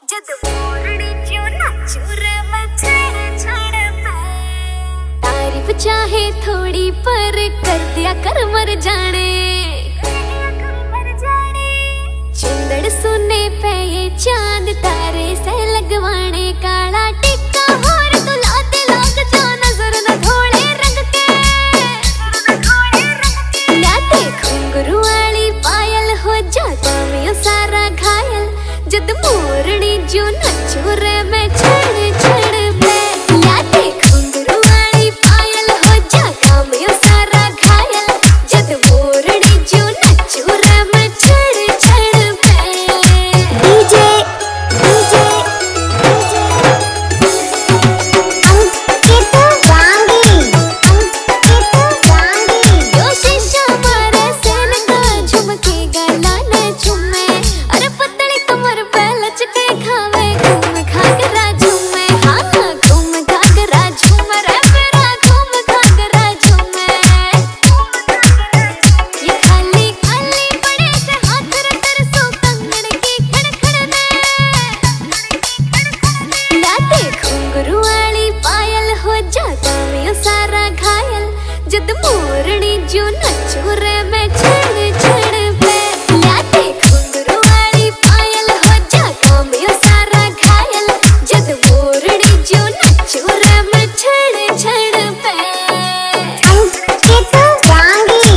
जद मोरनी जो नाचूर में छड़ पे तारीफ चाहे थोड़ी पर कर दिया कर मर जाने चुंदड़ सुने पे ये चांद तारे से लगवाने काला टिक्का और दुला दे लोग जो नजर न धोले रंग के लाते घुंघरू वाली पायल हो जाता मैं सारा घायल जद मोरनी जो नचूर में छड़ छड़ पे लाते घुंघरू वाली पायल हो जाता मैं सारा घायल जद मोरनी जो नचूर में छड़ छड़ पे डीजे डीजे अंकित वांगी यो शीशा मारे सेन का झुमके गला न झुमे अरे पतली कमर पे लचके खावे घूम घाघरा झूमे हाँ घूम घाघरा झूम रे मेरा घूम घाघरा झूमे ये खाली खाली बड़े से हाथ रतर सो कंगन की खड़खड़ में लाते घुंघरू वाली पायल हो जाता मैं सारा घायल जद मोरनी जो नचूर में छड़ छड़ पे लाते घुंघरू वाली पायल हो जाता मैं सारा घायल जद मोरनी जो नचूर में छड़ छड़ पे अंकित वांगी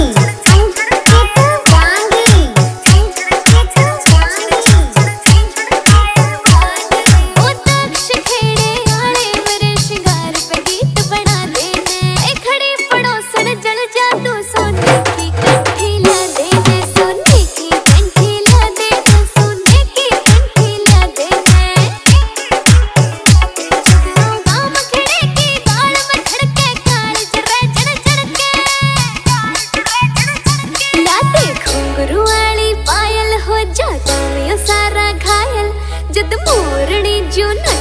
ओ तक्ष खेड़े आले मेरे शिंगार पे गीत बना देने ए खड़ी पड़ोसन जल जा तू सोने की कंठी ला देने सोने की कंठी ला देने सोने की कंठी ला देने गाम खेड़े की दाल में खड़के काल जरे जड़ जड़ के लाते घुंघरू वाली पायल हो जाता मैं सारा घायल जद मोरनी जो